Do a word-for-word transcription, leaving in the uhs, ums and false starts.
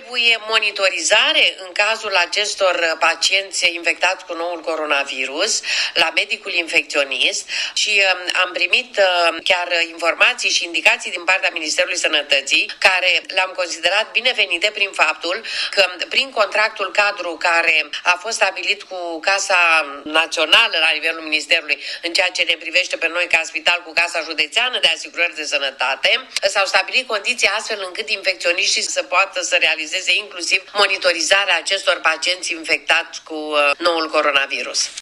trebuie monitorizare în cazul acestor pacienți infectați cu noul coronavirus la medicul infecționist și am primit chiar informații și indicații din partea Ministerului Sănătății, care le-am considerat binevenite prin faptul că prin contractul cadru care a fost stabilit cu Casa Națională la nivelul Ministerului în ceea ce ne privește pe noi ca spital cu Casa Județeană de Asigurări de Sănătate, s-au stabilit condiții astfel încât infecționiștii să poată să realizeze inclusiv monitorizarea acestor pacienți infectați cu noul coronavirus.